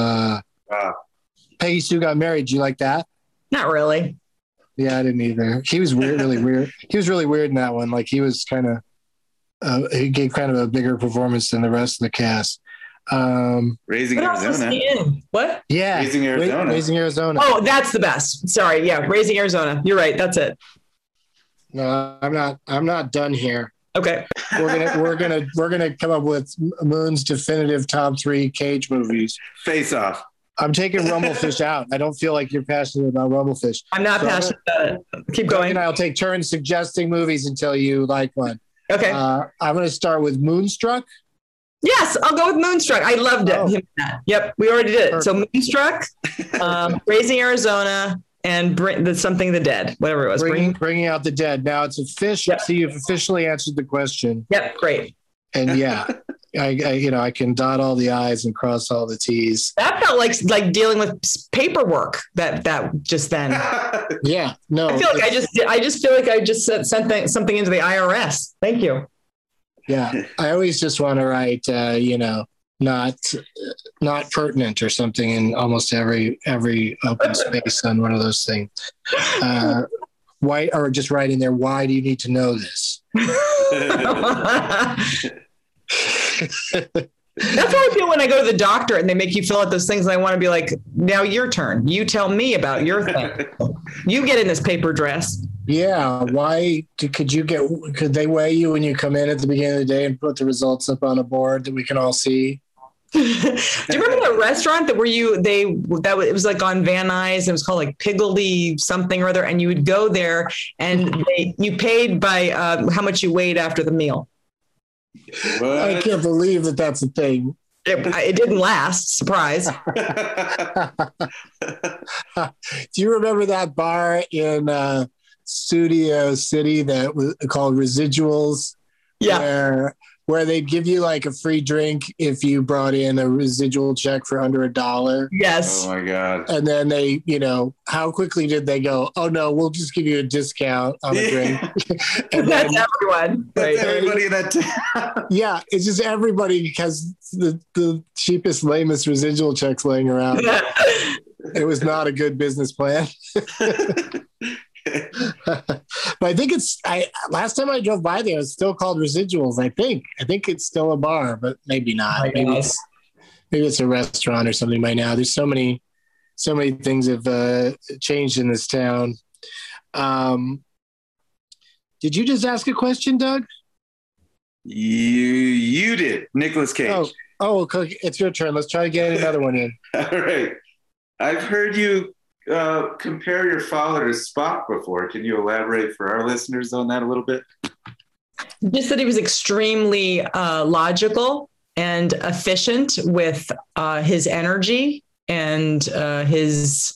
Peggy Sue Got Married? Do you like that? Not really. Yeah, I didn't either. He was really weird. He was really weird in that one. Like he was kind of, he gave kind of a bigger performance than the rest of the cast. Raising Arizona. What? Yeah. Raising Arizona. Raising Arizona. Oh, that's the best. Sorry. Yeah. Raising Arizona. You're right. That's it. No, I'm not done here. Okay. We're gonna come up with Moon's definitive top 3 Cage movies. Face Off. I'm taking Rumblefish out. I don't feel like you're passionate about Rumblefish. I'm not passionate about it. Keep going. And I'll take turns suggesting movies until you like one. Okay. I'm going to start with Moonstruck. Yes, I'll go with Moonstruck. I loved it. Oh. Yep, we already did it. Perfect. So Moonstruck, Raising Arizona, and Something the Dead, whatever it was. Bringing Out the Dead. Now it's official. Yep. So you've officially answered the question. Yep, great. And yeah, I can dot all the I's and cross all the T's. That felt like dealing with paperwork. That just then. Yeah, no. I feel like I just feel like I just sent something into the IRS. Thank you. Yeah, I always just want to write, not pertinent or something in almost every open space on one of those things. Why, or just write in there, why do you need to know this? That's how I feel when I go to the doctor and they make you fill out those things. And I want to be like, now your turn. You tell me about your thing. You get in this paper dress. Yeah. Why could they weigh you when you come in at the beginning of the day and put the results up on a board that we can all see? Do you remember that restaurant that it was like on Van Nuys? It was called like Piggledy something or other. And you would go there and you paid by how much you weighed after the meal. What? I can't believe that that's a thing. It didn't last. Surprise. Do you remember that bar in Studio City that was called Residuals? Yeah. Where they'd give you like a free drink if you brought in a residual check for under $1. Yes. Oh my God. And then they, how quickly did they go, oh no, we'll just give you a discount on a drink. And that's everyone. That's everybody in that town. Yeah. It's just everybody because the cheapest, lamest residual checks laying around. It was not a good business plan. But I think last time I drove by there, it's still called Residuals. I think it's still a bar, but maybe not. Maybe it's a restaurant or something by now. There's so many things have changed in this town. Did you just ask a question, Doug? You did. Nicolas Cage. Oh, it's your turn. Let's try to get another one in. All right. I've heard you compare your father to Spock before. Can you elaborate for our listeners on that a little bit? Just that he was extremely logical and efficient with his energy and his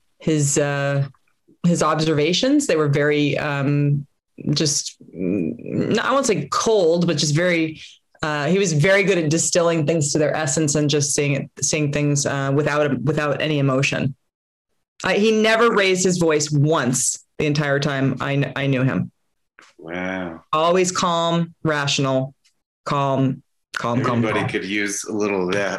observations. They were very just, I won't say cold, but just very. He was very good at distilling things to their essence and just seeing things without any emotion. He never raised his voice once the entire time I knew him. Wow. Always calm, rational, calm. Everybody could use a little of that.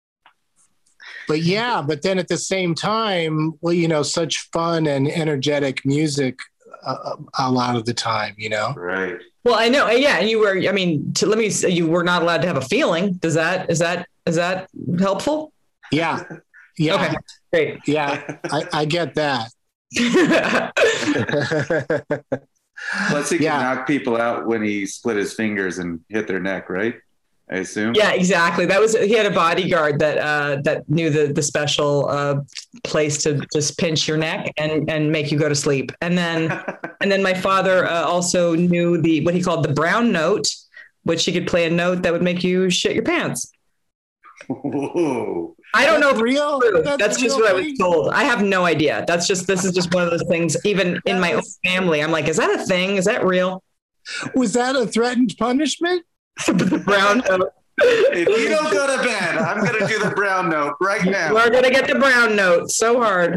But then at the same time, such fun and energetic music a lot of the time, Right. Well, I know. Yeah. And you were not allowed to have a feeling. Is that helpful? Yeah. Okay. Great. Yeah. I get that. Plus, he can knock people out when he split his fingers and hit their neck, right? I assume. Yeah, exactly. He had a bodyguard that knew the special place to just pinch your neck and make you go to sleep. And then my father also knew what he called the brown note, which he could play a note that would make you shit your pants. Whoa. I don't know if real. That's just what I was told. I have no idea. This is just one of those things. Even in my own family, I'm like, is that a thing? Is that real? Was that a threatened punishment? The brown note. If you don't go to bed, I'm going to do the brown note right now. We're going to get the brown note so hard.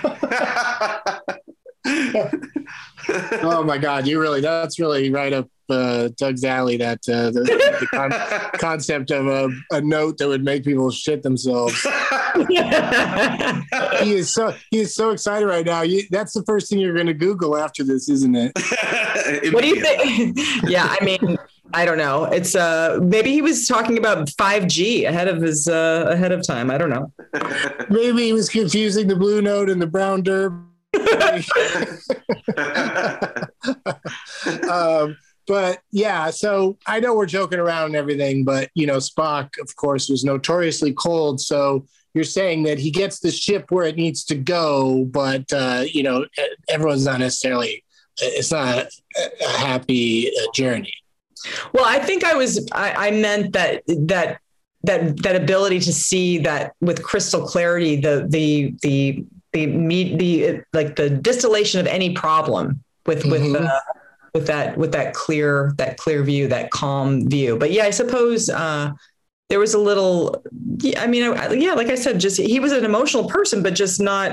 Oh my God. That's really right up Doug's alley. That the concept of a note that would make people shit themselves. He is so excited right now. That's the first thing you're going to Google after this, isn't it? What do you think? Yeah, I mean, I don't know. It's maybe he was talking about 5G ahead of time. I don't know. Maybe he was confusing the blue note and the brown derb. But yeah, so I know we're joking around and everything, but Spock, of course, was notoriously cold. So you're saying that he gets the ship where it needs to go, but everyone's not necessarily. It's not a happy journey. Well, I think I meant that ability to see that with crystal clarity, the distillation of any problem with that clear view, that calm view. But yeah, I suppose there was a little. I mean, like I said, just he was an emotional person, but just not.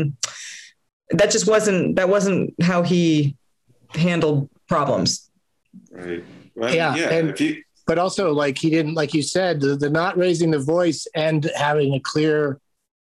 That wasn't how he handled problems. Right. Well, yeah. But also, like, he didn't, like you said, the not raising the voice and having a clear,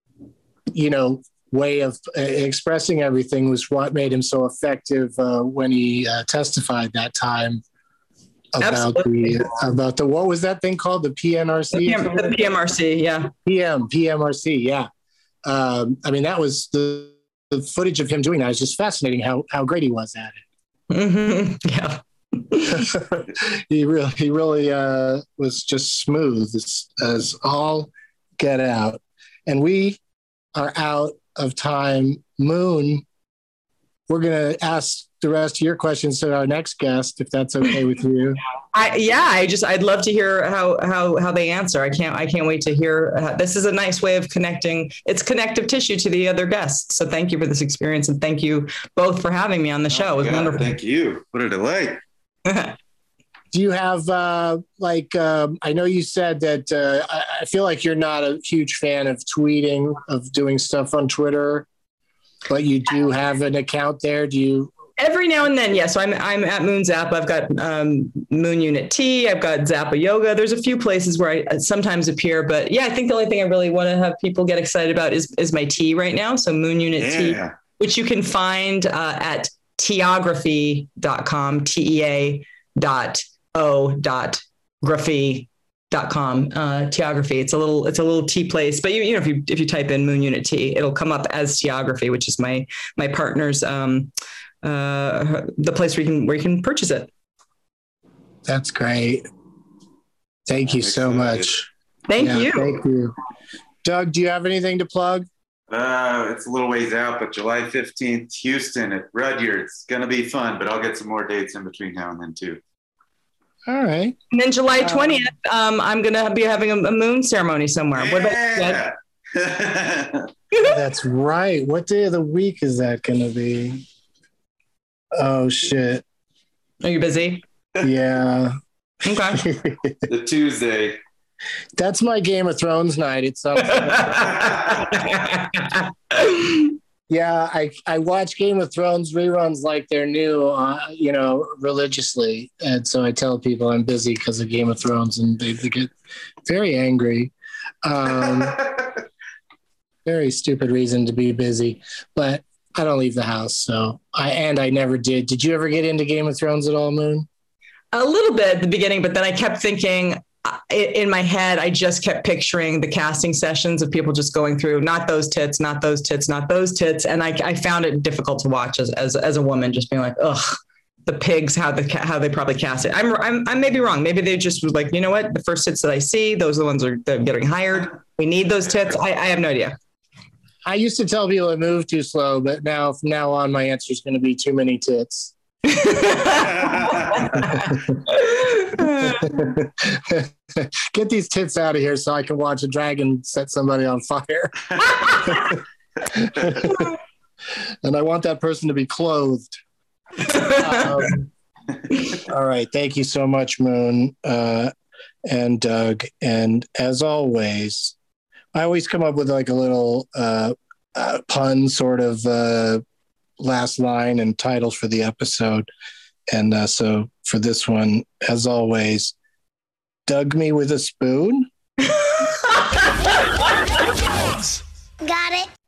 way of expressing everything was what made him so effective when he testified that time about the what was that thing called, the PNRC? The PMRC, yeah. PMRC, yeah. I mean, that was the footage of him doing that is just fascinating. How great he was at it. Mm-hmm. Yeah. he really was just smooth as all get out. And we are out of time. Moon, we're going to ask the rest of your questions to our next guest, if that's okay with you. I'd love to hear how they answer. I can't wait to hear. This is a nice way of connecting. It's connective tissue to the other guests. So thank you for this experience. And thank you both for having me on the show. It was wonderful. Thank you. What a delight. Do you have I know you said that I feel like you're not a huge fan of tweeting, of doing stuff on Twitter, but you do have an account there. Do you? Every now and then, yes. So I'm at Moon Zappa. I've got Moon Unit Tea. I've got Zappa Yoga. There's a few places where I sometimes appear, but yeah, I think the only thing I really want to have people get excited about is my tea right now. So Moon Unit Tea, which you can find at teography.com, TEA.O.graphy.com. Teography. It's a little tea place, but if you type in Moon Unit Tea, it'll come up as Teography, which is my partner's the place where you can purchase it. That's great. Thank you so much. Thank you. Thank you. Doug, do you have anything to plug? It's a little ways out, but July 15th, Houston at Rudyard. It's going to be fun, but I'll get some more dates in between now and then too. All right. And then July 20th, I'm going to be having a moon ceremony somewhere. Yeah. What about that? That's right. What day of the week is that going to be? Oh, shit. Are you busy? Yeah. Okay. The Tuesday. That's my Game of Thrones night. It's yeah, I watch Game of Thrones reruns like they're new, religiously. And so I tell people I'm busy because of Game of Thrones, and they get very angry. Very stupid reason to be busy, but I don't leave the house. So I never did. Did you ever get into Game of Thrones at all, Moon? A little bit at the beginning, but then I kept thinking in my head, I just kept picturing the casting sessions of people just going through, not those tits, not those tits, not those tits. And I found it difficult to watch as a woman, just being like, ugh, the pigs how they probably cast it. I may be wrong. Maybe they just was like, you know what, the first tits that I see, those are the ones that are getting hired. We need those tits. I have no idea. I used to tell people it moved too slow, but now from now on, my answer is going to be too many tits. Get these tits out of here so I can watch a dragon set somebody on fire. And I want that person to be clothed. All right. Thank you so much, Moon and Doug. And as always, I always come up with like a little pun sort of last line and titles for the episode. And so for this one, as always, dug me with a spoon.